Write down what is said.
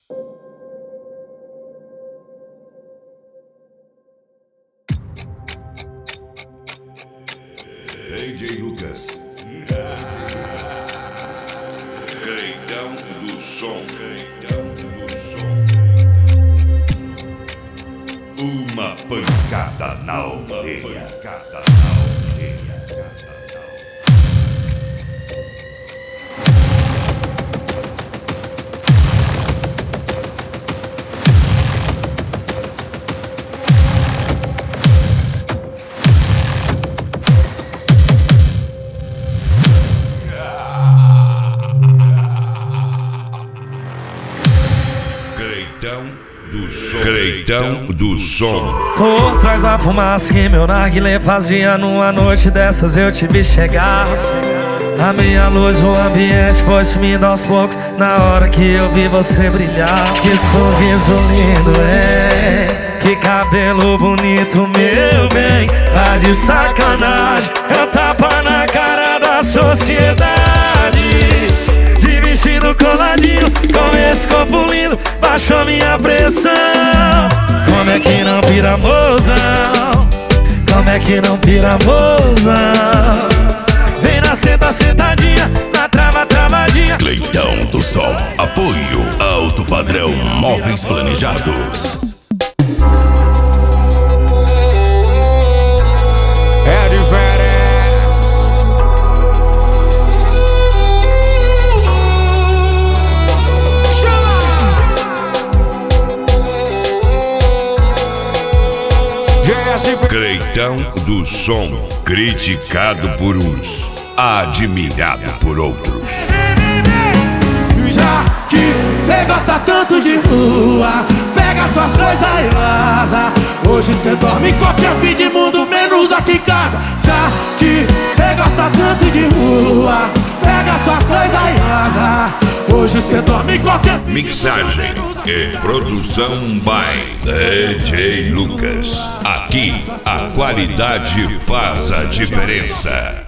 DJ Lucas. Creitão do som. Uma pancada na orelha. Creitão do som. Por trás da fumaça que meu narguilé fazia, numa noite dessas eu te vi chegar. A minha luz, o ambiente foi sumindo aos poucos na hora que eu vi você brilhar. Que sorriso lindo, que cabelo bonito, meu bem. Tá de sacanagem, é tapa na cara da sociedade. De vestido coladinho, com esse corpo lindo, baixou minha pressão. Como é que não pira, mozão? Como é que não pira, mozão? Vem na senta, sentadinha, na trava, travadinha. Creitão do som. Apoio Alto Padrão Móveis Planejados. É diferente. Creitão do som. Criticado por uns, admirado por outros. Já que cê gosta tanto de rua, pega suas coisas e vaza. Hoje cê dorme em qualquer fim de mundo, menos aqui em casa. Já que cê gosta tanto de rua, pega suas coisas e vaza. Hoje cê dorme em qualquer fim. Mixagem e produção by DJ Lucas. Aqui a qualidade faz a diferença.